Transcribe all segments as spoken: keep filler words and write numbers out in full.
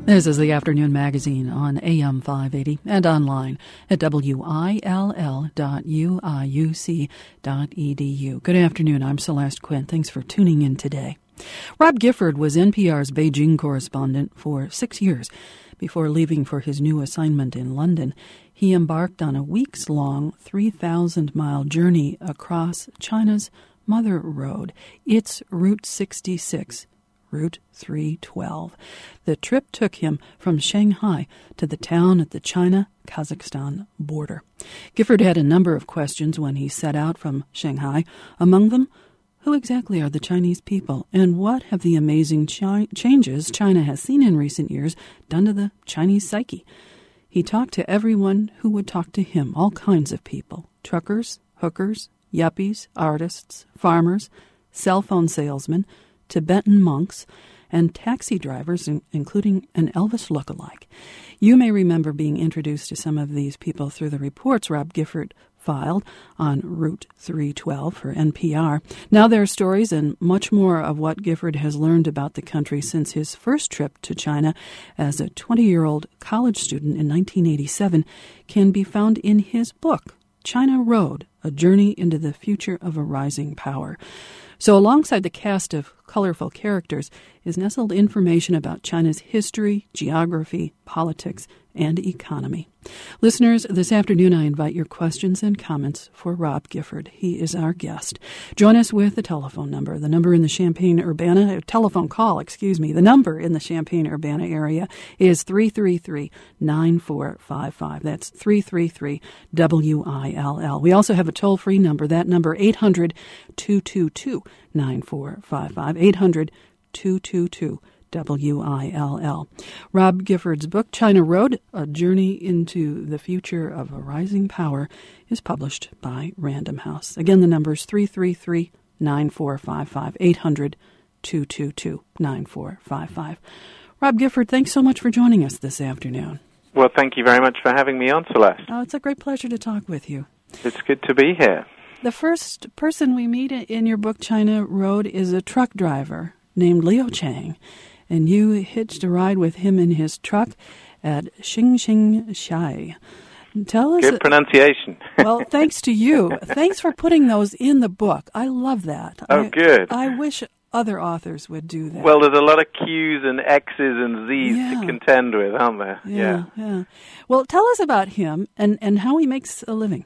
This is the Afternoon Magazine on A M five eighty and online at W I L L dot U I U C dot E D U. Good afternoon. I'm Celeste Quinn. Thanks for tuning in today. Rob Gifford was N P R's Beijing correspondent for six years. Before leaving for his new assignment in London, he embarked on a weeks-long three thousand mile journey across China's Mother Road. It's Route sixty-six. Route three twelve. The trip took him from Shanghai to the town at the China-Kazakhstan border. Gifford had a number of questions when he set out from Shanghai. Among them, who exactly are the Chinese people, and what have the amazing chi- changes China has seen in recent years done to the Chinese psyche? He talked to everyone who would talk to him, all kinds of people: truckers, hookers, yuppies, artists, farmers, cell phone salesmen, Tibetan monks, and taxi drivers, including an Elvis lookalike. You may remember being introduced to some of these people through the reports Rob Gifford filed on Route three twelve for N P R. Now their stories and much more of what Gifford has learned about the country since his first trip to China as a twenty-year-old college student in nineteen eighty-seven can be found in his book, China Road, A Journey into the Future of a Rising Power. So alongside the cast of colorful characters is nestled information about China's history, geography, politics, and economy. Listeners, this afternoon I invite your questions and comments for Rob Gifford. He is our guest. Join us with the telephone number. The number in the Champaign-Urbana, telephone call, excuse me, the number in the Champaign-Urbana area is three three three, nine four five five. That's three three three W I L L. We also have a toll-free number. That number, eight hundred, two two two, nine four five five, eight hundred, two two two, W I L L. Rob Gifford's book, China Road, A Journey into the Future of a Rising Power, is published by Random House. Again, the number is three three three, nine four five five, eight hundred, two two two, nine four five five. Rob Gifford, thanks so much for joining us this afternoon. Well, thank you very much for having me on, Celeste. Oh, it's a great pleasure to talk with you. It's good to be here. The first person we meet in your book, China Road, is a truck driver named Leo Chang, and you hitched a ride with him in his truck at Xingxing Shai. Tell us. Good pronunciation. Well, thanks to you. Thanks for putting those in the book. I love that. Oh, I, good. I wish other authors would do that. Well, there's a lot of Q's and X's and Z's yeah. to contend with, aren't there? Yeah, yeah, yeah. Well, tell us about him and, and how he makes a living.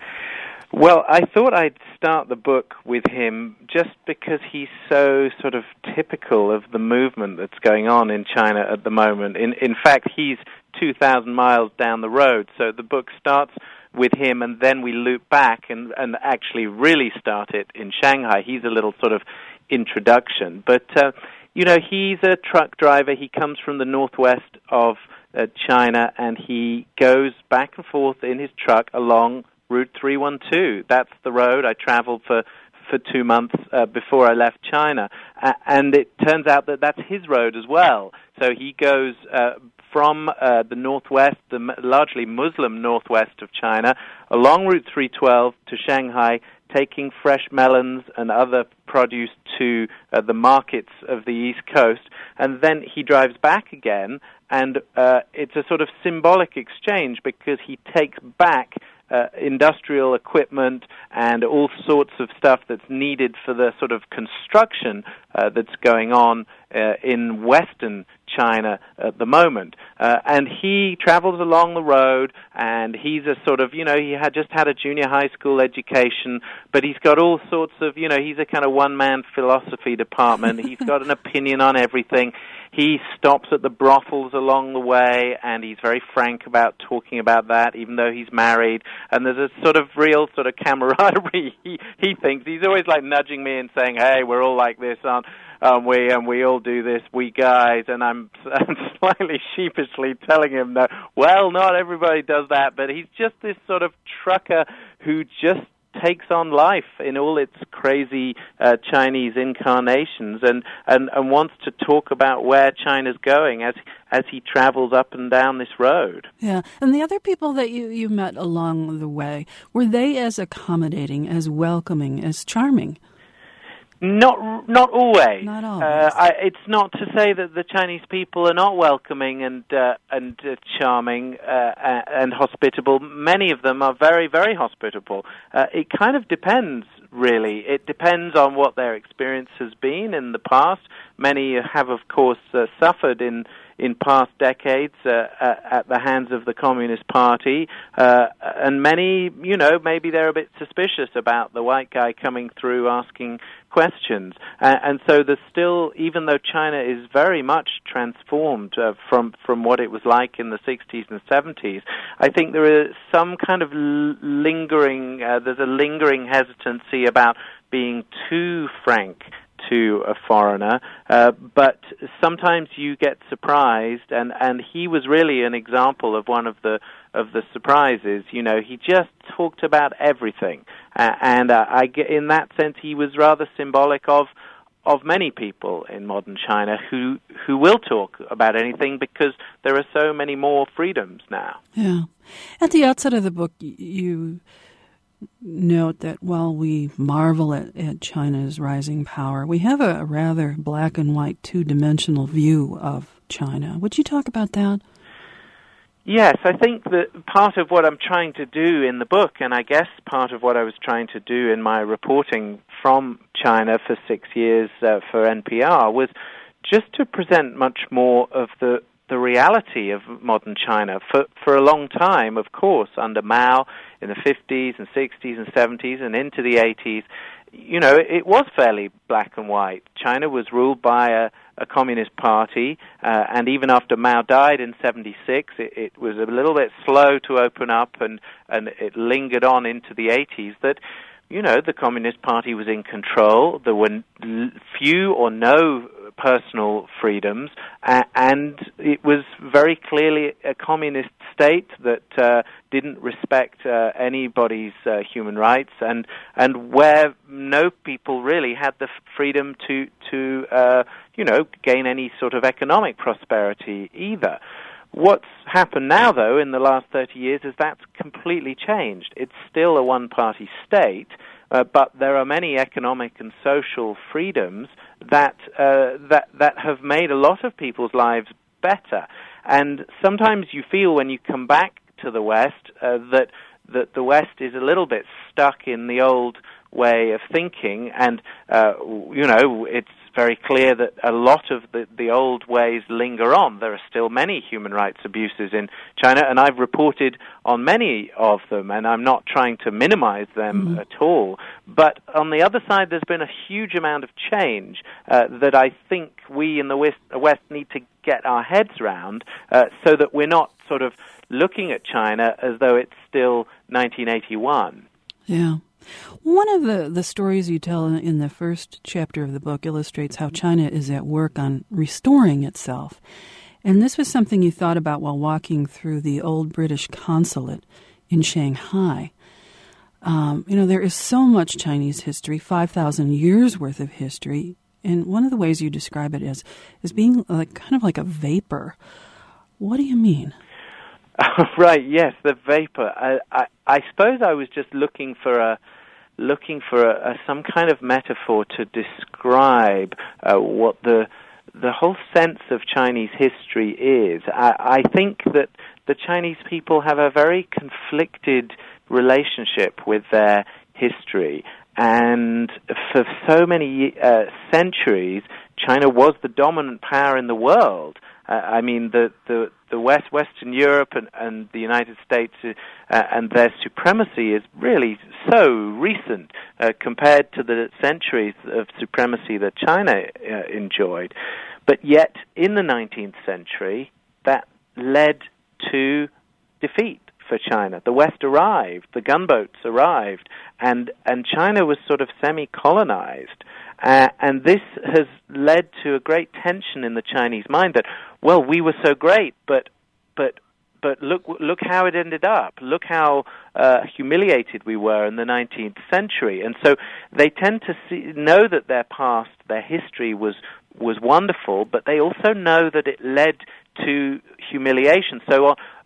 Well, I thought I'd start the book with him just because he's so sort of typical of the movement that's going on in China at the moment. In in fact, he's two thousand miles down the road, so the book starts with him and then we loop back and, and actually really start it in Shanghai. He's a little sort of introduction. But, uh, you know, he's a truck driver. He comes from the northwest of uh, China, and he goes back and forth in his truck along Route three twelve. That's the road I traveled for, for two months uh, before I left China. Uh, and it turns out that that's his road as well. So he goes uh, from uh, the northwest, the m- largely Muslim northwest of China, along Route three twelve to Shanghai, taking fresh melons and other produce to uh, the markets of the East Coast. And then he drives back again, and uh, it's a sort of symbolic exchange because he takes back Uh, industrial equipment and all sorts of stuff that's needed for the sort of construction uh, that's going on uh, in Western China at the moment. Uh, and he travels along the road, and he's a sort of, you know, he had just had a junior high school education, but he's got all sorts of, you know, he's a kind of one-man philosophy department. He's got an opinion on everything. He stops at the brothels along the way, and he's very frank about talking about that, even though he's married. And there's a sort of real sort of camaraderie, he, he thinks. He's always like nudging me and saying, hey, we're all like this, aren't um, we? And we all do this, we guys. And I'm, I'm slightly sheepishly telling him that, well, not everybody does that. But he's just this sort of trucker who just takes on life in all its crazy uh, Chinese incarnations and, and, and wants to talk about where China's going as as he travels up and down this road. Yeah, and the other people that you, you met along the way, were they as accommodating, as welcoming, as charming? Not not always. Not always. Uh, I, it's not to say that the Chinese people are not welcoming and uh, and uh, charming uh, and hospitable. Many of them are very, very hospitable. Uh, it kind of depends, really. It depends on what their experience has been in the past. Many have, of course, uh, suffered in in past decades uh, at the hands of the Communist Party, uh, and many, you know, maybe they're a bit suspicious about the white guy coming through asking questions. Uh, and so there's still, even though China is very much transformed uh, from from what it was like in the sixties and seventies, I think there is some kind of l- lingering, uh, there's a lingering hesitancy about being too frank to a foreigner, uh, but sometimes you get surprised, and, and he was really an example of one of the of the surprises. You know, he just talked about everything, uh, and uh, I get, in that sense, he was rather symbolic of of many people in modern China who who will talk about anything because there are so many more freedoms now. Yeah, at the outset of the book, you note that while we marvel at, at China's rising power, we have a rather black and white, two-dimensional view of China. Would you talk about that? Yes, I think that part of what I'm trying to do in the book, and I guess part of what I was trying to do in my reporting from China for six years uh, for N P R, was just to present much more of the the reality of modern China. For for a long time, of course, under Mao in the fifties and sixties and seventies and into the eighties, you know, it was fairly black and white. China was ruled by a, a communist party, uh, and even after Mao died in seventy-six, it, it was a little bit slow to open up, and, and it lingered on into the eighties that, you know, the Communist Party was in control. There were few or no personal freedoms, uh, and it was very clearly a communist state that uh, didn't respect uh, anybody's uh, human rights, and and where no people really had the freedom to to uh, you know gain any sort of economic prosperity either. What's happened now, though, in the last thirty years is that's completely changed. It's still a one-party state, uh, but there are many economic and social freedoms that uh, that that have made a lot of people's lives better. And sometimes you feel when you come back to the West uh, that that the West is a little bit stuck in the old way of thinking, and uh, you know it's very clear that a lot of the, the old ways linger on. There are still many human rights abuses in China, and I've reported on many of them, and I'm not trying to minimize them mm-hmm. at all. But on the other side, there's been a huge amount of change uh, that I think we in the West, West need to get our heads around uh, so that we're not sort of looking at China as though it's still nineteen eighty-one. Yeah. One of the, the stories you tell in the first chapter of the book illustrates how China is at work on restoring itself. And this was something you thought about while walking through the old British consulate in Shanghai. Um, you know, there is so much Chinese history, five thousand years worth of history, and one of the ways you describe it is, is being like, kind of like a vapor. What do you mean? Right, yes, the vapor. I, I, I suppose I was just looking for a looking for a, a, some kind of metaphor to describe uh, what the the whole sense of Chinese history is. I, I think that the Chinese people have a very conflicted relationship with their history, and for so many uh, centuries, China was the dominant power in the world. Uh, I mean, the, the, the West, Western Europe and, and the United States uh, and their supremacy is really so recent uh, compared to the centuries of supremacy that China uh, enjoyed. But yet, in the nineteenth century, that led to defeat for China. The West arrived, the gunboats arrived, and, and China was sort of semi-colonized. Uh, and this has led to a great tension in the Chinese mind that, well, we were so great, but but but look look how it ended up. Look how uh, humiliated we were in the nineteenth century. And so they tend to see, know that their past, their history was was wonderful, but they also know that it led to humiliation. So on,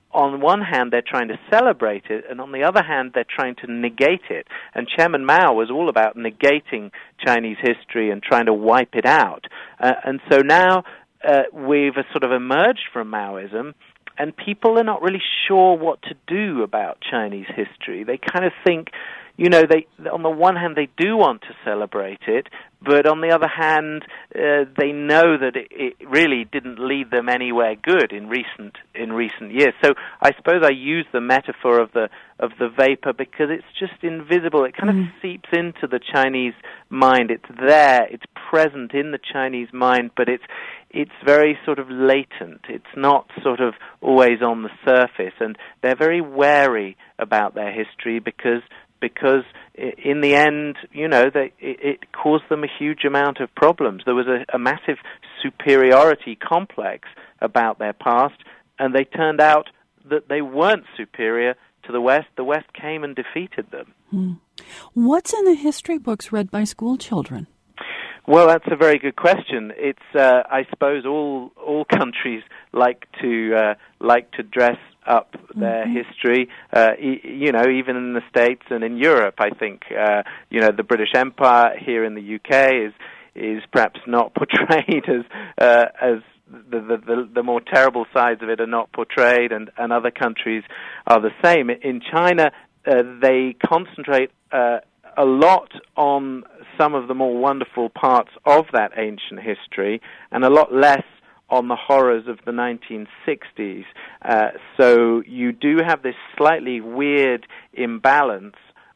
on one hand, they're trying to celebrate it, and on the other hand, they're trying to negate it. And Chairman Mao was all about negating Chinese history and trying to wipe it out. Uh, and so now uh, we've uh, sort of emerged from Maoism, and people are not really sure what to do about Chinese history. They kind of think, you know, they on the one hand, they do want to celebrate it, but on the other hand, uh, they know that it, it really didn't lead them anywhere good in recent in recent years. So I suppose I use the metaphor of the of the vapor because it's just invisible. It kind mm. of seeps into the Chinese mind. It's there. It's present in the Chinese mind, but it's it's very sort of latent. It's not sort of always on the surface, and they're very wary about their history because. Because in the end, you know, they, it, it caused them a huge amount of problems. There was a, a massive superiority complex about their past, and they turned out that they weren't superior to the West. The West came and defeated them. Hmm. What's in the history books read by school children? Well, that's a very good question. It's, uh, I suppose, all all countries like to uh, like to dress up their mm-hmm. history. Uh, e- you know, even in the States and in Europe, I think uh, you know the British Empire here in the U K is is perhaps not portrayed as uh, as the, the the the more terrible sides of it are not portrayed, and, and other countries are the same. In China, uh, they concentrate Uh, a lot on some of the more wonderful parts of that ancient history, and a lot less on the horrors of the nineteen sixties. Uh, so you do have this slightly weird imbalance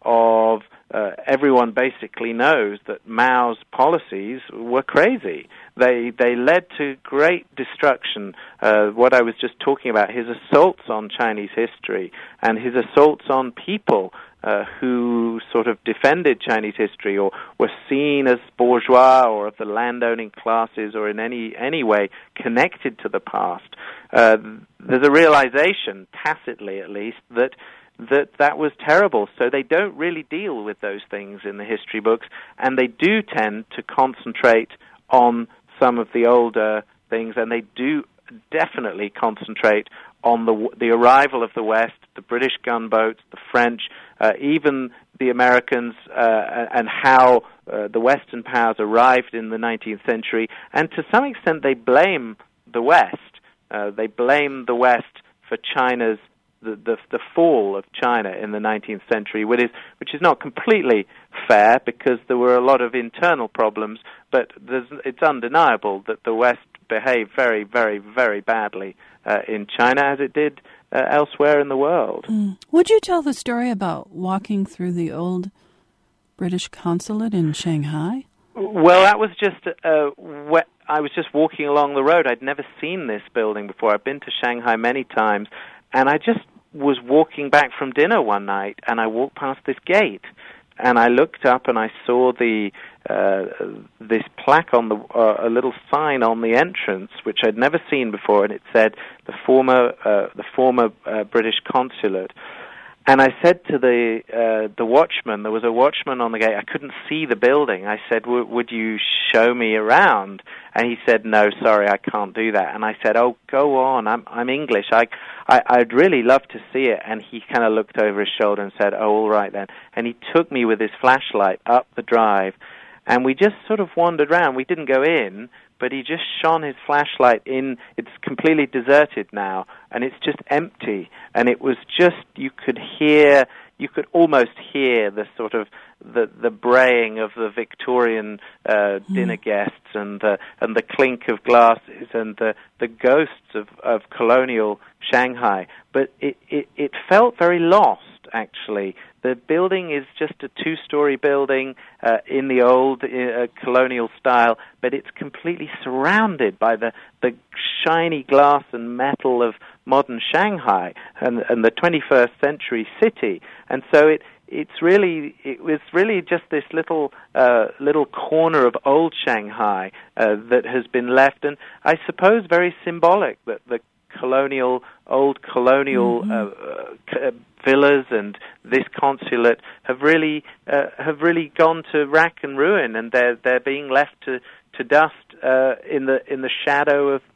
of uh, everyone basically knows that Mao's policies were crazy. They they led to great destruction. Uh, what I was just talking about, his assaults on Chinese history and his assaults on people Uh, who sort of defended Chinese history or were seen as bourgeois or of the landowning classes or in any any way connected to the past. Uh, there's a realization, tacitly at least, that that that was terrible. So they don't really deal with those things in the history books, and they do tend to concentrate on some of the older things, and they do definitely concentrate on the the arrival of the West, the British gunboats, the French, uh, even the Americans, uh, and how uh, the Western powers arrived in the nineteenth century. And to some extent, they blame the West. Uh, they blame the West for China's the, the the fall of China in the nineteenth century, which is which is not completely fair because there were a lot of internal problems. But there's, it's undeniable that the West behaved very, very, very badly uh, in China as it did uh, elsewhere in the world. Mm. Would you tell the story about walking through the old British consulate in Shanghai? Well, that was just uh, wh- I was just walking along the road. I'd never seen this building before. I've been to Shanghai many times, and I just was walking back from dinner one night, and I walked past this gate. And I looked up and I saw the uh, this plaque on the uh, a little sign on the entrance, which I'd never seen before, and it said the former uh, the former uh, British consulate. And I said to the uh, the watchman, there was a watchman on the gate. I couldn't see the building. I said, "Would you show me around?" And he said, "No, sorry, I can't do that." And I said, "Oh, go on. I'm I'm English. I, I I'd really love to see it." And he kind of looked over his shoulder and said, "Oh, all right then." And he took me with his flashlight up the drive, and we just sort of wandered around. We didn't go in, but he just shone his flashlight in. It's completely deserted now, and it's just empty. And it was just, you could hear, you could almost hear the sort of the the braying of the Victorian uh, mm. dinner guests, and the and the clink of glasses, and the the ghosts of of colonial Shanghai. But it it, it felt very lost. Actually, the building is just a two-story building uh, in the old uh, colonial style, but it's completely surrounded by the, the shiny glass and metal of modern Shanghai and, and the twenty-first century city. And so it it's really it was really just this little uh, little corner of old Shanghai uh, that has been left, and I suppose very symbolic that the colonial old colonial mm-hmm. uh, uh, villas and this consulate have really uh, have really gone to rack and ruin, and they're they're being left to to dust uh, in the in the shadow of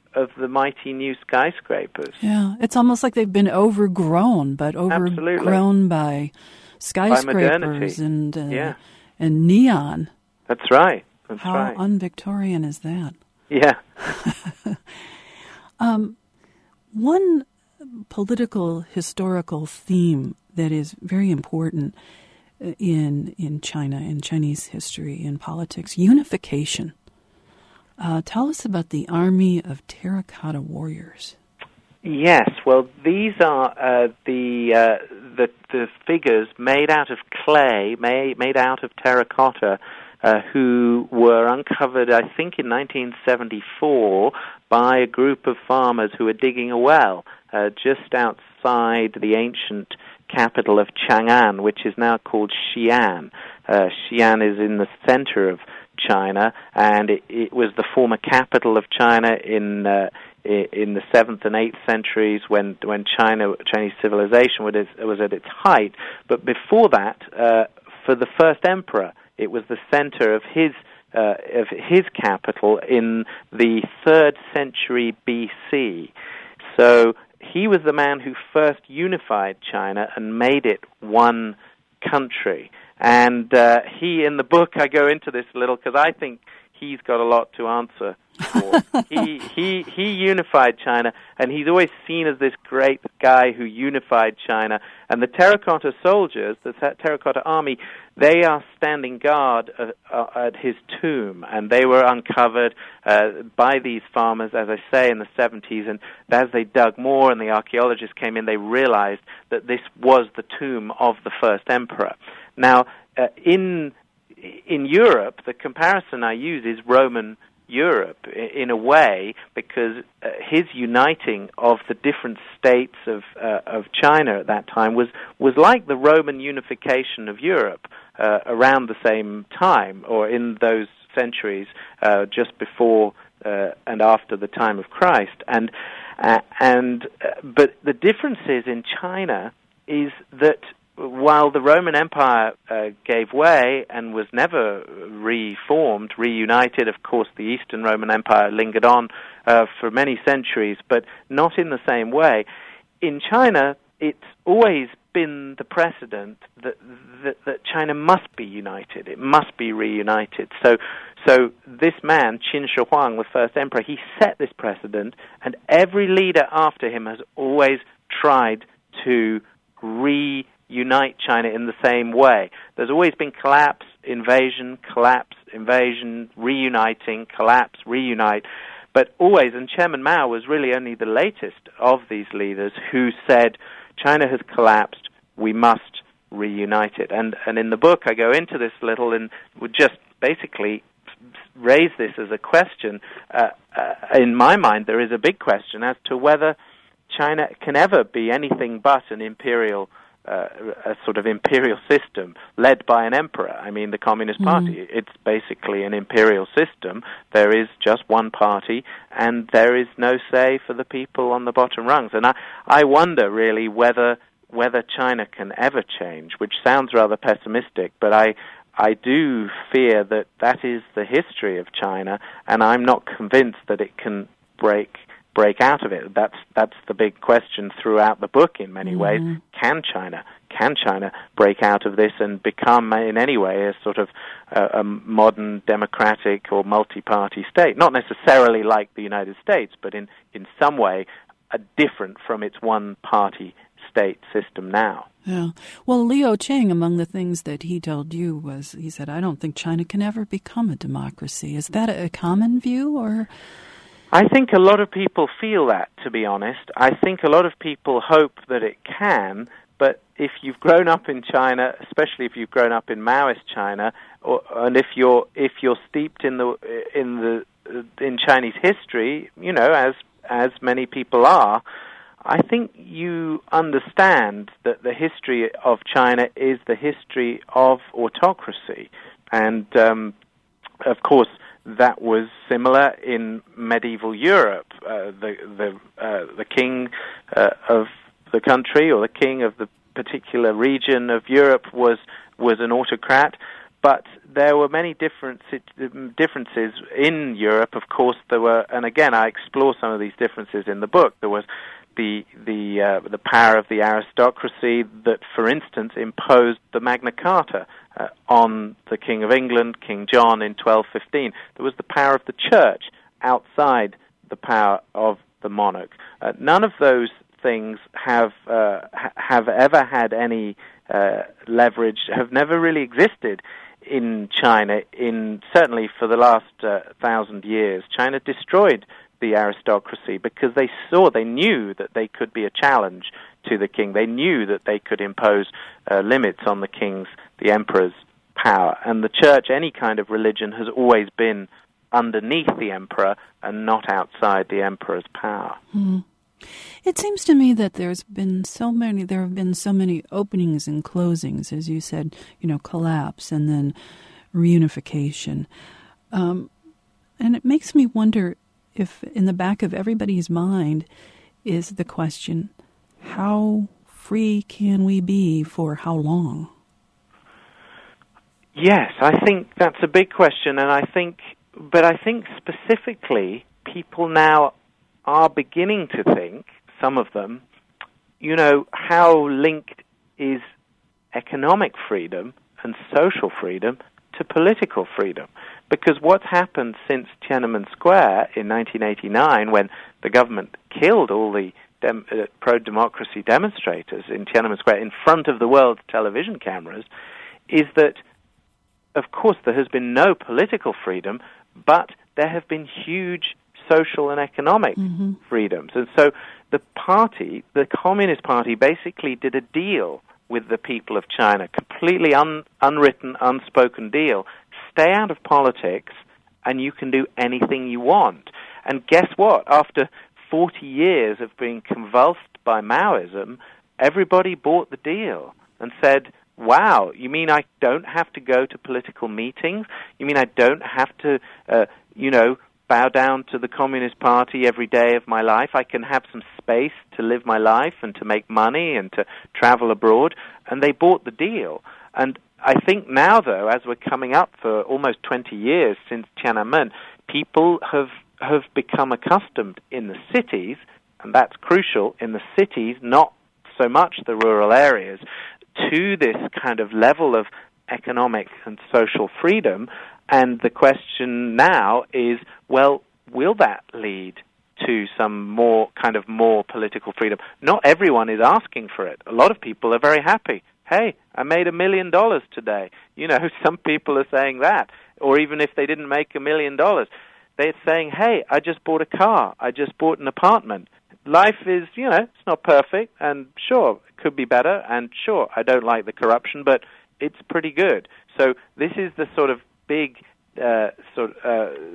of the mighty new skyscrapers. Yeah, it's almost like they've been overgrown, but overgrown by skyscrapers by and uh, yeah. and neon. That's right. That's How right. un-Victorian is that? Yeah. um, one political historical theme that is very important in in China, in Chinese history, in politics, unification. Uh, tell us about the Army of Terracotta Warriors. Yes, well, these are uh, the, uh, the the figures made out of clay, made made out of terracotta, uh, who were uncovered, I think, in nineteen seventy-four by a group of farmers who were digging a well uh, just outside the ancient capital of Chang'an, which is now called Xi'an. Uh, Xi'an is in the center of China, and it, it was the former capital of China in uh, in the seventh and eighth centuries when when China Chinese civilization was, was at its height. But before that, uh, for the first emperor, it was the center of his uh, of his capital in the third century B C. So he was the man who first unified China and made it one country. And uh, he, in the book, I go into this a little because I think he's got a lot to answer for. he he he unified China, and he's always seen as this great guy who unified China. And the terracotta soldiers, the terracotta army, they are standing guard uh, uh, at his tomb, and they were uncovered uh, by these farmers, as I say, in the seventies. And as they dug more and the archaeologists came in, they realized that this was the tomb of the first emperor. Now, uh, in in Europe, the comparison I use is Roman Europe in a way, because uh, his uniting of the different states of uh, of China at that time was was like the Roman unification of Europe uh, around the same time, or in those centuries uh, just before uh, and after the time of Christ. And uh, and uh, but the differences in China is that while the Roman Empire uh, gave way and was never reformed, reunited, of course, the Eastern Roman Empire lingered on uh, for many centuries, but not in the same way. In China, it's always been the precedent that, that, that China must be united. It must be reunited. So, so this man, Qin Shi Huang, the first emperor, he set this precedent, and every leader after him has always tried to reunite unite China in the same way. There's always been collapse, invasion, collapse, invasion, reuniting, collapse, reunite. But always, and Chairman Mao was really only the latest of these leaders who said, China has collapsed, we must reunite it. And, and in the book I go into this little and would just basically raise this as a question. Uh, uh, in my mind, there is a big question as to whether China can ever be anything but an imperial Uh, a sort of imperial system led by an emperor. I mean, the Communist mm-hmm. Party, it's basically an imperial system. There is just one party, and there is no say for the people on the bottom rungs. And I, I wonder, really, whether whether China can ever change, which sounds rather pessimistic, but I, I do fear that that is the history of China, and I'm not convinced that it can break break out of it. That's that's the big question throughout the book in many mm-hmm. ways. Can China, can China break out of this and become in any way a sort of uh, a modern democratic or multi-party state? Not necessarily like the United States, but in, in some way uh, different from its one-party state system now. Yeah. Well, Liu Cheng, among the things that he told you was, he said, I don't think China can ever become a democracy. Is that a common view, or... I think a lot of people feel that, to be honest. I think a lot of people hope that it can, but if you've grown up in China, especially if you've grown up in Maoist China, or, and if you're if you're steeped in the in the in Chinese history, you know, as as many people are, I think you understand that the history of China is the history of autocracy, and um, of course, that was similar in medieval Europe. Uh, the the uh, the king uh, of the country, or the king of the particular region of Europe, was was an autocrat. But there were many different differences in Europe. Of course, there were, and again, I explore some of these differences in the book. There was the the uh, the power of the aristocracy that, for instance, imposed the Magna Carta uh, on the King of England, King John, in twelve fifteen. There was the power of the church outside the power of the monarch. Uh, none of those things have uh, ha- have ever had any uh, leverage, have never really existed in China, in certainly for the last uh, thousand years. China destroyed the aristocracy because they saw, they knew that they could be a challenge to the king. They knew that they could impose uh, limits on the king's, the emperor's power. And the church, any kind of religion, has always been underneath the emperor and not outside the emperor's power. Mm. It seems to me that there's been so many, there have been so many openings and closings, as you said, you know, collapse and then reunification. Um, and it makes me wonder if in the back of everybody's mind is the question, how free can we be for how long? Yes, I think that's a big question, and I think, but I think specifically people now are beginning to think, some of them, you know, how linked is economic freedom and social freedom to political freedom. Because what's happened since Tiananmen Square in nineteen eighty-nine, when the government killed all the dem- uh, pro-democracy demonstrators in Tiananmen Square in front of the world's television cameras, is that, of course, there has been no political freedom, but there have been huge social and economic mm-hmm. freedoms. And so the party, the Communist Party, basically did a deal with the people of China, completely un- unwritten, unspoken deal. Stay out of politics, and you can do anything you want. And guess what? After forty years of being convulsed by Maoism, everybody bought the deal and said, wow, you mean I don't have to go to political meetings? You mean I don't have to, uh, you know, bow down to the Communist Party every day of my life? I can have some space to live my life and to make money and to travel abroad. And they bought the deal. And I think now, though, as we're coming up for almost twenty years since Tiananmen, people have have become accustomed in the cities, and that's crucial, in the cities, not so much the rural areas, to this kind of level of economic and social freedom. And the question now is, well, will that lead to some more kind of more political freedom? Not everyone is asking for it. A lot of people are very happy. Hey, I made a million dollars today. You know, some people are saying that. Or even if they didn't make a million dollars, they're saying, hey, I just bought a car. I just bought an apartment. Life is, you know, it's not perfect, and sure, it could be better, and sure, I don't like the corruption, but it's pretty good. So this is the sort of big uh, sort of,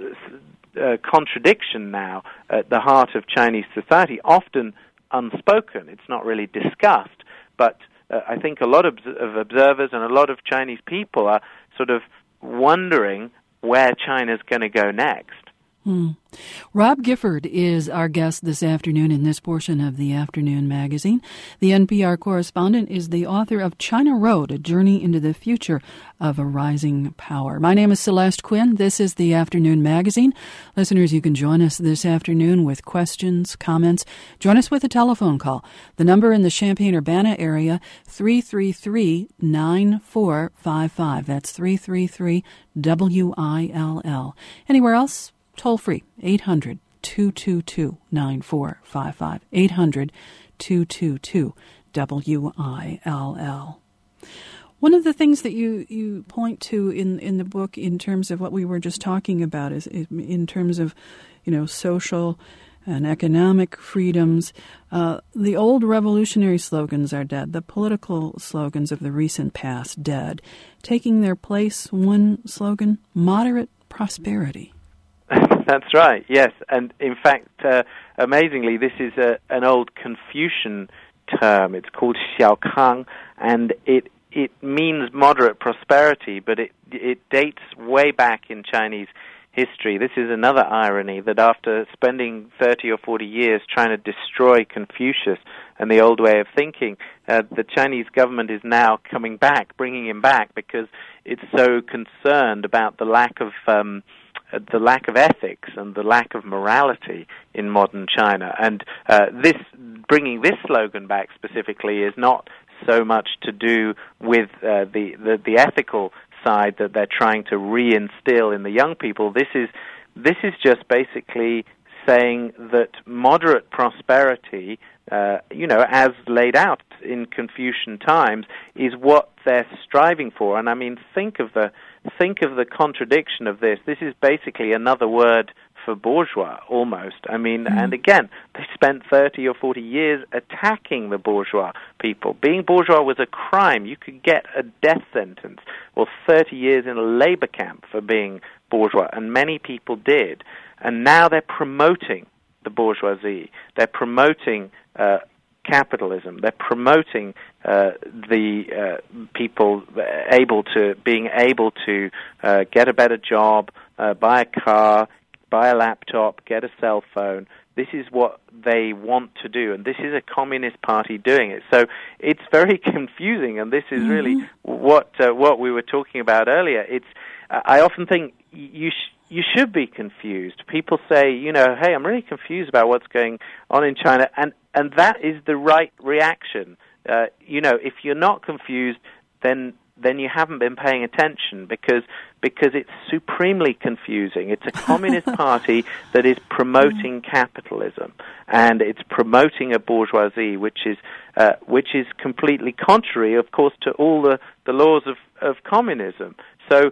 uh, uh, contradiction now at the heart of Chinese society, often unspoken. It's not really discussed, but uh, I think a lot of, of observers and a lot of Chinese people are sort of wondering where China's going to go next. Hmm. Rob Gifford is our guest this afternoon in this portion of the Afternoon Magazine. The N P R correspondent is the author of China Road, A Journey into the Future of a Rising Power. My name is Celeste Quinn. This is the Afternoon Magazine. Listeners, you can join us this afternoon with questions, comments. Join us with a telephone call. The number in the Champaign-Urbana area, three three three, nine four five five. That's three three three W I L L. Anywhere else? Toll free, eight hundred, two two two, nine four five five, eight hundred, two two two, W I L L. One of the things that you, you point to in, in the book in terms of what we were just talking about is, is in terms of, you know, social and economic freedoms. Uh, the old revolutionary slogans are dead, the political slogans of the recent past dead. Taking their place, one slogan, moderate prosperity. That's right, yes. And in fact, uh, amazingly, this is a, an old Confucian term. It's called Xiaokang, and it it means moderate prosperity, but it it dates way back in Chinese history. This is another irony, that after spending thirty or forty years trying to destroy Confucius and the old way of thinking, uh, the Chinese government is now coming back, bringing him back, because it's so concerned about the lack of um, the lack of ethics and the lack of morality in modern China. And uh, this bringing this slogan back specifically is not so much to do with uh, the, the the ethical side that they're trying to reinstill in the young people. This is this is just basically saying that moderate prosperity, uh, you know, as laid out in Confucian times, is what they're striving for. And I mean, think of the think of the contradiction of this. This is basically another word for bourgeois, almost. I mean, mm. and again, they spent thirty or forty years attacking the bourgeois people. Being bourgeois was a crime. You could get a death sentence or thirty years in a labor camp for being bourgeois, and many people did. And now they're promoting the bourgeoisie. They're promoting uh, capitalism. They're promoting uh, the uh, people able to being able to uh, get a better job, uh, buy a car, buy a laptop, get a cell phone. This is what they want to do, and this is a Communist Party doing it. So it's very confusing, and this is mm-hmm. really what uh, what we were talking about earlier. It's uh, I often think you sh- you should be confused. People say, you know, hey, I'm really confused about what's going on in China, and and that is the right reaction. Uh, you know, if you're not confused, then then you haven't been paying attention, because because it's supremely confusing. It's a communist party that is promoting capitalism, and it's promoting a bourgeoisie which is uh, which is completely contrary, of course, to all the, the laws of, of communism. So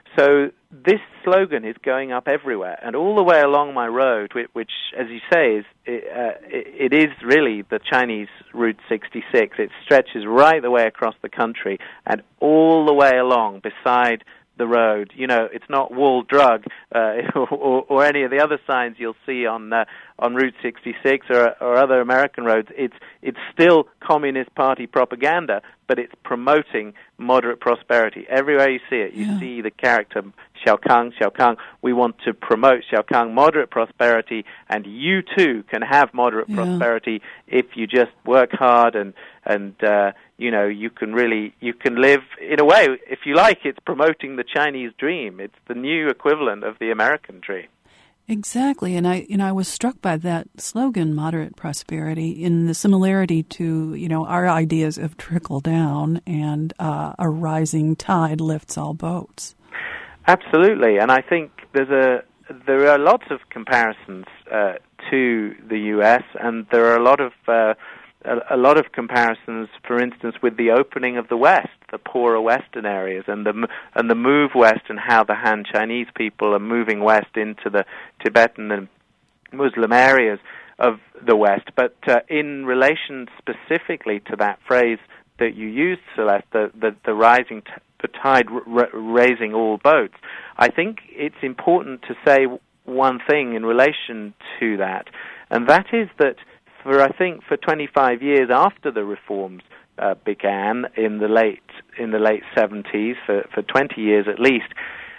so this slogan is going up everywhere, and all the way along my road, which, which as you say, is uh, it, it is really the Chinese Route sixty-six. It stretches right the way across the country, and all the way along beside the road. You know, it's not Wall Drug uh, or, or any of the other signs you'll see on uh, on Route sixty-six or, or other American roads. It's it's still Communist Party propaganda, but it's promoting moderate prosperity. Everywhere you see it, you yeah. see the character Xiaokang, Xiaokang. We want to promote Xiaokang, moderate prosperity, and you too can have moderate yeah. prosperity if you just work hard and and uh, you know, you can really you can live in a way. If you like, it's promoting the Chinese dream. It's the new equivalent of the American dream. Exactly, and I, you know, I was struck by that slogan, "Moderate Prosperity," in the similarity to, you know, our ideas of trickle down and uh, a rising tide lifts all boats. Absolutely, and I think there's a there are lots of comparisons uh, to the U S, and there are a lot of uh, a, a lot of comparisons, for instance, with the opening of the West, the poorer Western areas, and the and the move west, and how the Han Chinese people are moving west into the Tibetan and Muslim areas of the West. But uh, in relation specifically to that phrase that you used, Celeste, the the, the rising t- the tide r- raising all boats, I think it's important to say one thing in relation to that, and that is that for I think for twenty-five years after the reforms uh, began in the late in the late seventies, for, for twenty years at least,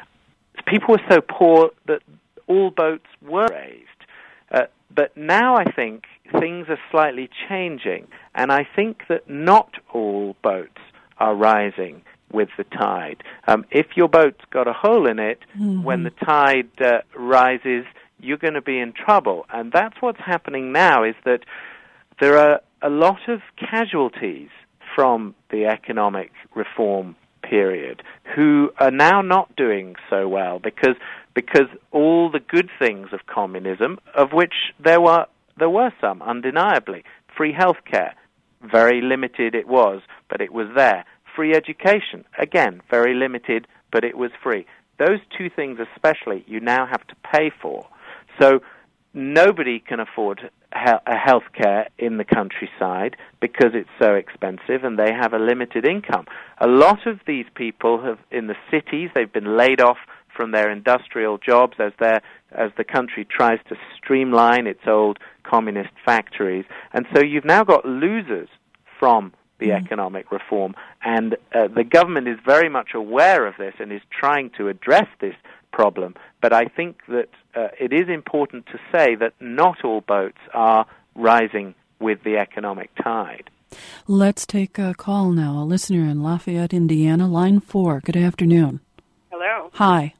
people were so poor that all boats were raised. Uh, but now I think things are slightly changing, and I think that not all boats are rising with the tide. Um, if your boat's got a hole in it, mm-hmm. when the tide uh, rises, you're going to be in trouble. And that's what's happening now, is that there are a lot of casualties from the economic reform period who are now not doing so well because because all the good things of communism, of which there were there were some, undeniably. Free healthcare, very limited it was, but it was there. Free education, again, very limited, but it was free. Those two things especially you now have to pay for. So nobody can afford he- health care in the countryside because it's so expensive, and they have a limited income. A lot of these people have, in the cities, they've been laid off from their industrial jobs as their as the country tries to streamline its old communist factories. And so you've now got losers from the mm. economic reform, and uh, the government is very much aware of this and is trying to address this problem. But I think that uh, it is important to say that not all boats are rising with the economic tide. Let's take a call now. A listener in Lafayette, Indiana, line four. Good afternoon. Hello. Hi.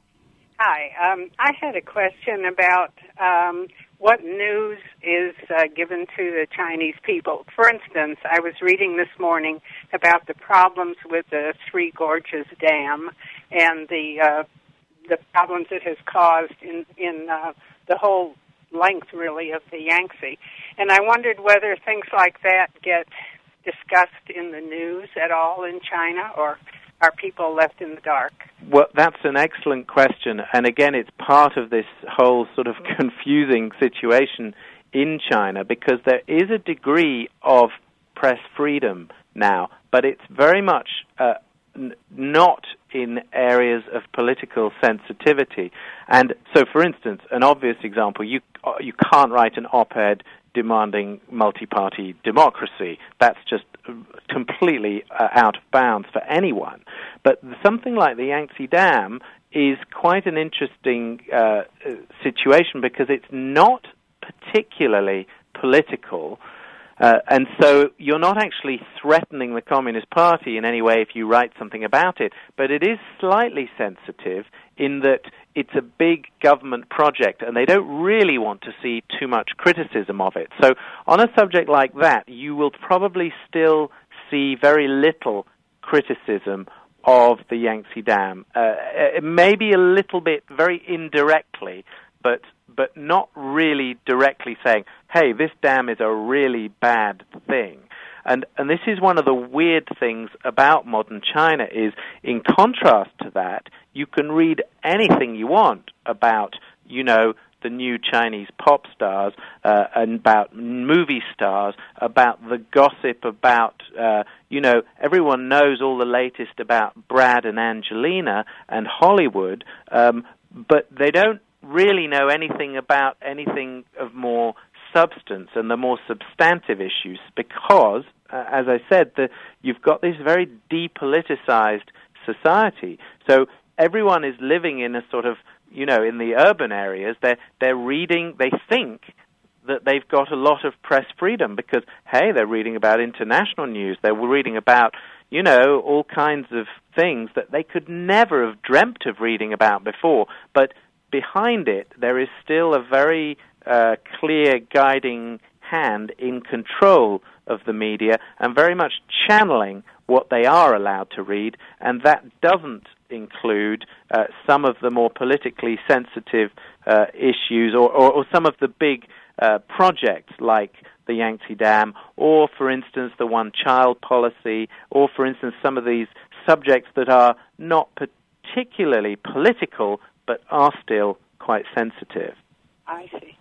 Hi. Um, I had a question about um, what news is uh, given to the Chinese people. For instance, I was reading this morning about the problems with the Three Gorges Dam and the uh, the problems it has caused in in uh, the whole length, really, of the Yangtze. And I wondered whether things like that get discussed in the news at all in China, or are people left in the dark? Well, that's an excellent question. And again, it's part of this whole sort of confusing situation in China, because there is a degree of press freedom now, but it's very much uh, n- not in areas of political sensitivity. And so, for instance, an obvious example, you you can't write an op-ed demanding multi-party democracy. That's just completely uh, out of bounds for anyone. But something like the Yangtze Dam is quite an interesting uh, situation, because it's not particularly political. Uh, and so you're not actually threatening the Communist Party in any way if you write something about it, but it is slightly sensitive in that it's a big government project and they don't really want to see too much criticism of it. So on a subject like that, you will probably still see very little criticism of the Yangtze Dam. Uh, maybe a little bit, very indirectly, but but not really directly saying, hey, this dam is a really bad thing. And and this is one of the weird things about modern China is, in contrast to that, you can read anything you want about, you know, the new Chinese pop stars, uh, and about movie stars, about the gossip about, uh, you know, everyone knows all the latest about Brad and Angelina and Hollywood, um, but they don't really know anything about anything of more substance and the more substantive issues, because, uh, as I said, the, you've got this very depoliticized society. So everyone is living in a sort of, you know, in the urban areas, they're, they're reading, they think that they've got a lot of press freedom because, hey, they're reading about international news, they're reading about, you know, all kinds of things that they could never have dreamt of reading about before. But behind it, there is still a very uh, clear guiding hand in control of the media and very much channeling what they are allowed to read, and that doesn't include uh, some of the more politically sensitive uh, issues or, or, or some of the big uh, projects like the Yangtze Dam, or, for instance, the one-child policy, or, for instance, some of these subjects that are not particularly political but are still quite sensitive. I see.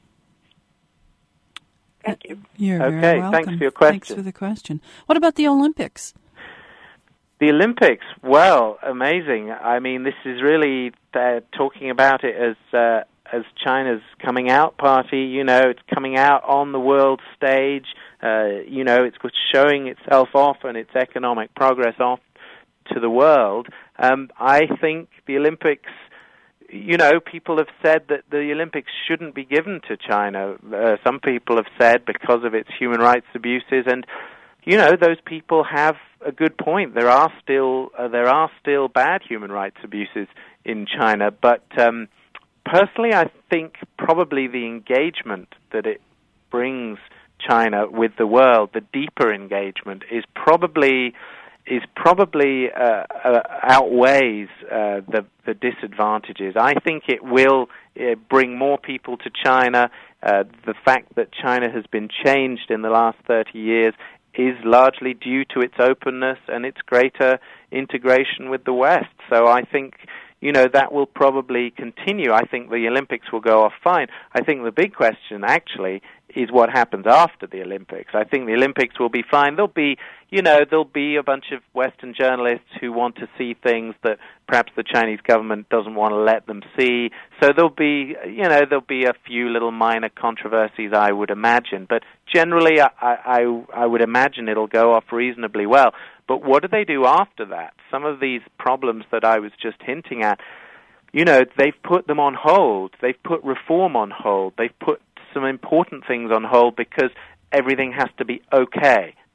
Thank you. You're okay, very welcome. Thanks for your question. Thanks for the question. What about the Olympics? The Olympics, well, amazing. I mean, this is really uh, talking about it as uh, as China's coming out party. You know, it's coming out on the world stage. Uh, you know, it's showing itself off and its economic progress off to the world. Um, I think the Olympics, you know, people have said that the Olympics shouldn't be given to China. Uh, some people have said because of its human rights abuses, and, you know, those people have a good point. There are still uh, there are still bad human rights abuses in China, but um, personally, I think probably the engagement that it brings China with the world, the deeper engagement, is probably is probably uh, uh, outweighs uh, the the disadvantages. I think it will uh, bring more people to China. Uh, the fact that China has been changed in the last thirty years is largely due to its openness and its greater integration with the West. So I think, you know, that will probably continue. I think the Olympics will go off fine. I think the big question, actually, is what happens after the Olympics. I think the Olympics will be fine. There'll be, you know, there'll be a bunch of Western journalists who want to see things that perhaps the Chinese government doesn't want to let them see. So there'll be, you know, there'll be a few little minor controversies, I would imagine. But generally, I, I, I would imagine it'll go off reasonably well. But what do they do after that? Some of these problems that I was just hinting at, you know, they've put them on hold. They've put reform on hold. They've put some important things on hold because everything has to be okay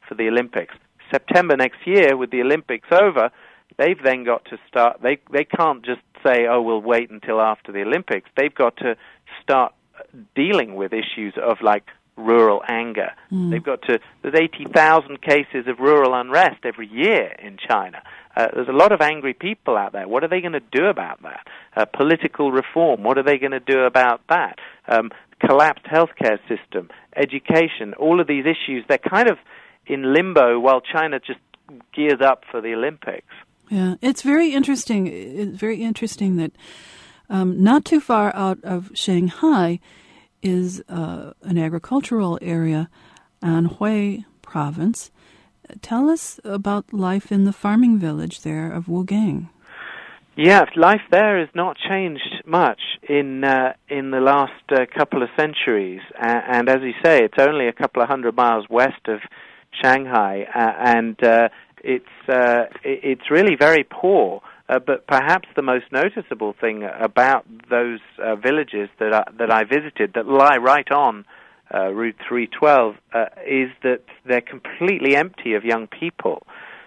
for the Olympics. September next year, with the Olympics over, they've then got to start, they, they can't just say, oh, we'll wait until after the Olympics. They've got to start dealing with issues of, like, rural anger. Mm. They've got to, there's eighty thousand cases of rural unrest every year in China. Uh, there's a lot of angry people out there. What are they going to do about that? Uh, political reform, what are they going to do about that? Um, collapsed healthcare system, education, all of these issues, they're kind of in limbo while China just gears up for the Olympics. Yeah, it's very interesting. It's very interesting that um, not too far out of Shanghai is uh, an agricultural area, Anhui province. Tell us about life in the farming village there of Wugang. Yeah, life there has not changed much in uh, in the last uh, couple of centuries, uh, and as you say, it's only a couple of hundred miles west of Shanghai, uh, and uh, it's uh, it's really very poor. Uh, but perhaps the most noticeable thing about those uh, villages that I, that I visited, that lie right on uh, Route three twelve, uh, is that they're completely empty of young people.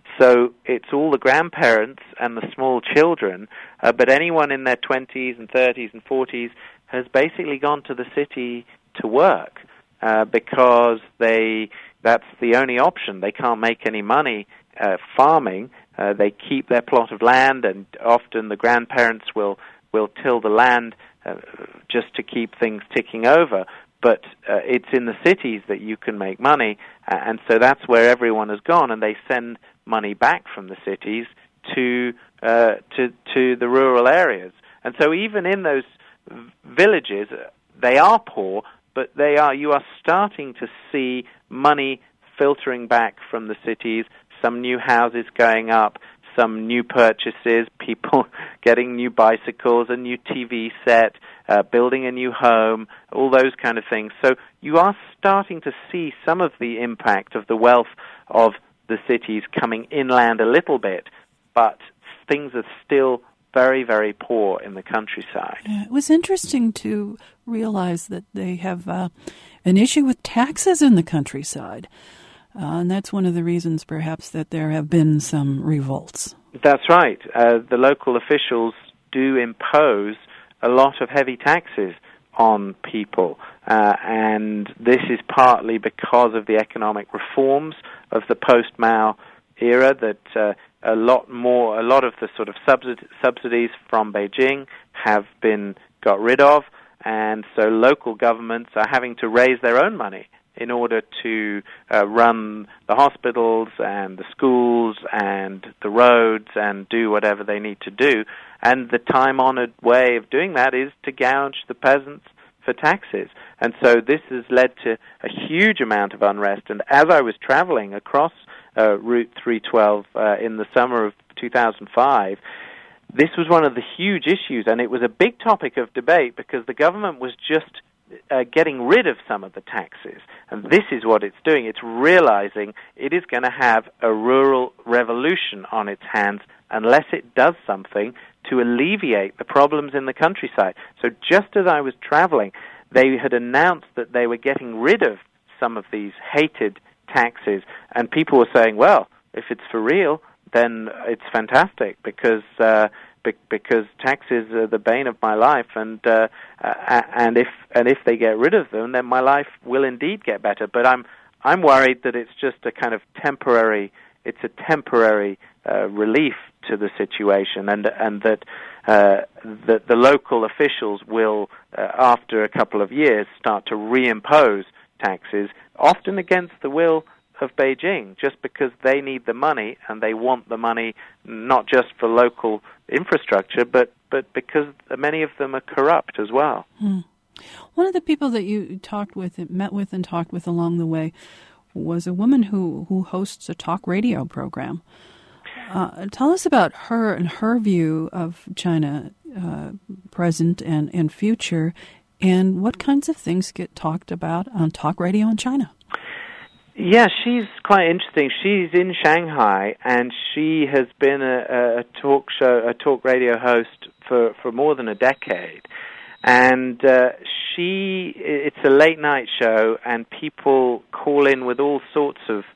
So it's all the grandparents and the small children, uh, but anyone in their twenties and thirties and forties has basically gone to the city to work uh, because they that's the only option. They can't make any money uh, farming. Uh, they keep their plot of land, and often the grandparents will, will till the land uh, just to keep things ticking over. But uh, it's in the cities that you can make money, uh, and so that's where everyone has gone, and they send money back from the cities to uh, to to the rural areas. And so even in those villages, they are poor, but they are you are starting to see money filtering back from the cities, some new houses going up, some new purchases, people getting new bicycles, a new T V set, uh, building a new home, all those kind of things. So you are starting to see some of the impact of the wealth of the cities coming inland a little bit, but things are still very, very poor in the countryside. Yeah, it was interesting to realize that they have uh, an issue with taxes in the countryside. Uh, and that's one of the reasons, perhaps, that there have been some revolts. That's right. Uh, the local officials do impose a lot of heavy taxes on people, uh, and this is partly because of the economic reforms of the post-Mao era, that uh, a lot more, a lot of the sort of subsidi- subsidies from Beijing have been got rid of, and so local governments are having to raise their own money in order to uh, run the hospitals and the schools and the roads and do whatever they need to do. And the time-honored way of doing that is to gouge the peasants for taxes. And so this has led to a huge amount of unrest. And as I was traveling across uh, Route three twelve uh, in the summer of two thousand five, this was one of the huge issues, and it was a big topic of debate because the government was just Uh, getting rid of some of the taxes. And this is what it's doing. It's realizing it is going to have a rural revolution on its hands unless it does something to alleviate the problems in the countryside. So just as I was traveling, they had announced that they were getting rid of some of these hated taxes, and people were saying, well, if it's for real, then it's fantastic, because uh, because taxes are the bane of my life, and uh, uh, and if and if they get rid of them, then my life will indeed get better. But I'm I'm worried that it's just a kind of temporary it's a temporary uh, relief to the situation, and and that uh, that the local officials will, uh, after a couple of years, start to reimpose taxes, often against the will of Beijing, just because they need the money, and they want the money not just for local infrastructure, but, but because many of them are corrupt as well. Hmm. One of the people that you talked with, met with and talked with along the way was a woman who, who hosts a talk radio program. Uh, tell us about her and her view of China, uh, present and, and future, and what kinds of things get talked about on talk radio in China. Yeah, she's quite interesting. She's in Shanghai, and she has been a, a talk show, a talk radio host for, for more than a decade. And uh, she, it's a late night show, and people call in with all sorts of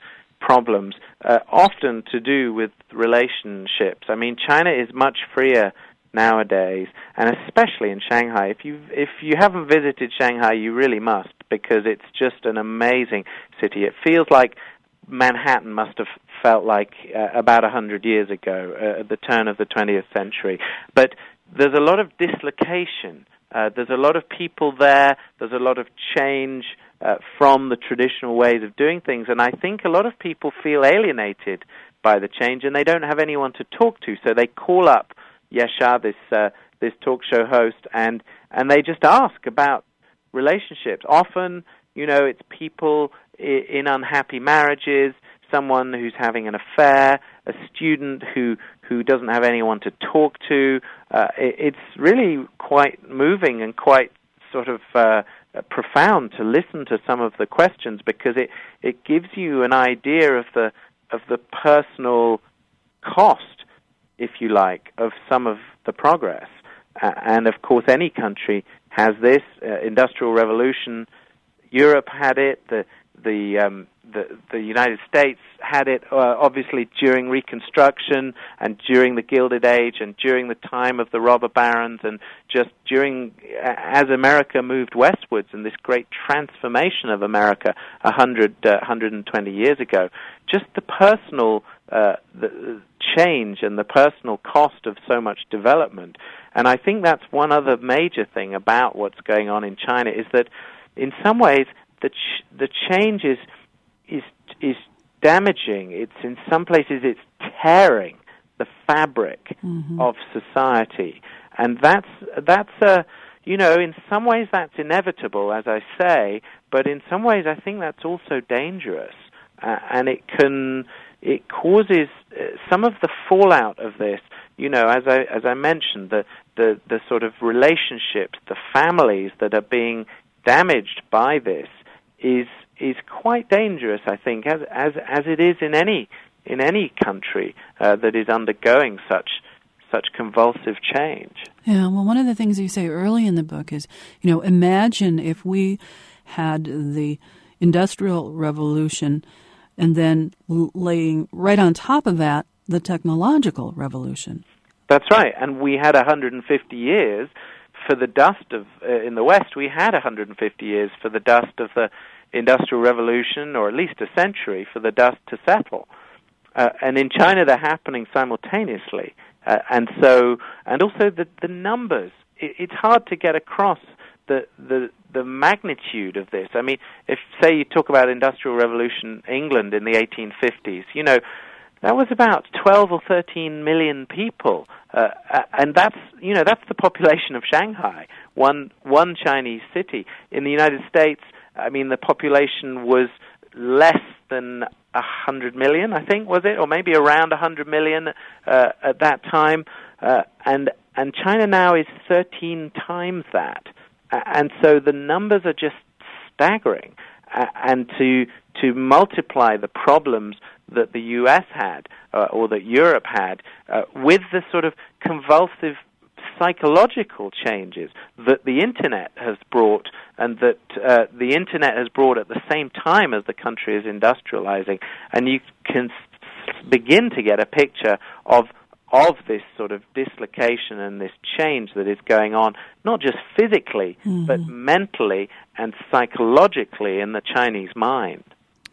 problems, uh, often to do with relationships. I mean, China is much freer nowadays, and especially in Shanghai. If you if you haven't visited Shanghai, you really must, because it's just an amazing city. It feels like Manhattan must have felt like uh, about a hundred years ago, uh, at the turn of the twentieth century. But there's a lot of dislocation. Uh, there's a lot of people there. There's a lot of change uh, from the traditional ways of doing things, and I think a lot of people feel alienated by the change, and they don't have anyone to talk to, so they call up Yeshua, this uh, this talk show host, and and they just ask about relationships. Often, you know, it's people I- in unhappy marriages, someone who's having an affair, a student who who doesn't have anyone to talk to. Uh, it, it's really quite moving and quite sort of uh, profound to listen to some of the questions, because it it gives you an idea of the of the personal cost, if you like, of some of the progress. Uh, and, of course, any country has this. Uh, Industrial Revolution, Europe had it, the the um, the, the United States had it, uh, obviously, during Reconstruction and during the Gilded Age and during the time of the robber barons, and just during, uh, as America moved westwards and this great transformation of America one hundred, uh, one hundred twenty years ago, just the personal uh, the change and the personal cost of so much development. And I think that's one other major thing about what's going on in China, is that in some ways the ch- the change is is is damaging. It's in some places it's tearing the fabric mm-hmm. of society, and that's that's a you know in some ways that's inevitable, as I say, but in some ways I think that's also dangerous, uh, and it can it causes uh, some of the fallout of this. You know, as I as I mentioned, the the the sort of relationships, the families that are being damaged by this is is quite dangerous, I think, as as as it is in any in any country uh, that is undergoing such such convulsive change. Yeah, well, one of the things you say early in the book is, you know, imagine if we had the Industrial Revolution and then laying right on top of that the technological revolution. That's right, and we had one hundred fifty years for the dust of, uh, in the West, we had one hundred fifty years for the dust of the Industrial Revolution, or at least a century for the dust to settle. Uh, and in China, they're happening simultaneously. Uh, and so, and also the, the numbers. It, it's hard to get across the, the the magnitude of this. I mean, if, say, you talk about Industrial Revolution England in the eighteen fifties, you know, that was about twelve or thirteen million people, uh, and that's you know that's the population of Shanghai, one one Chinese city. In the United States, I mean, the population was less than a hundred million, I think, was it, or maybe around a hundred million uh, at that time, uh, and and China now is thirteen times that, and so the numbers are just staggering, uh, and to to multiply the problems that the U S had, uh, or that Europe had, uh, with the sort of convulsive psychological changes that the Internet has brought, and that uh, the Internet has brought at the same time as the country is industrializing, and you can s- begin to get a picture of of this sort of dislocation and this change that is going on, not just physically, mm-hmm. but mentally and psychologically in the Chinese mind.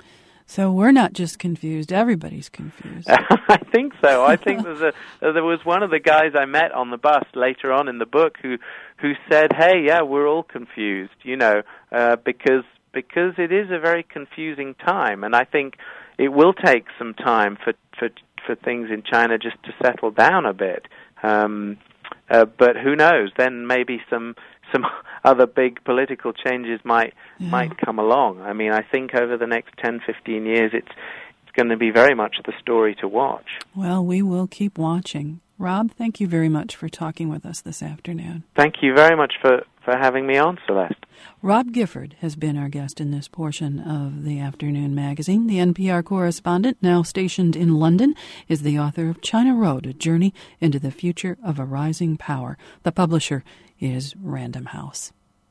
So we're not just confused, everybody's confused. I think so. I think there's a, there was one of the guys I met on the bus later on in the book who who said, hey, yeah, we're all confused, you know, uh, because because it is a very confusing time. And I think it will take some time for, for, for things in China just to settle down a bit. Um, uh, but who knows? Then maybe some some other big political changes might yeah. might come along. I mean, I think over the next ten, fifteen years, it's it's going to be very much the story to watch. Well, we will keep watching. Rob, thank you very much for talking with us this afternoon. Thank you very much for, for having me on, Celeste. Rob Gifford has been our guest in this portion of the Afternoon Magazine. The N P R correspondent, now stationed in London, is the author of China Road, A Journey into the Future of a Rising Power. The publisher is Random House.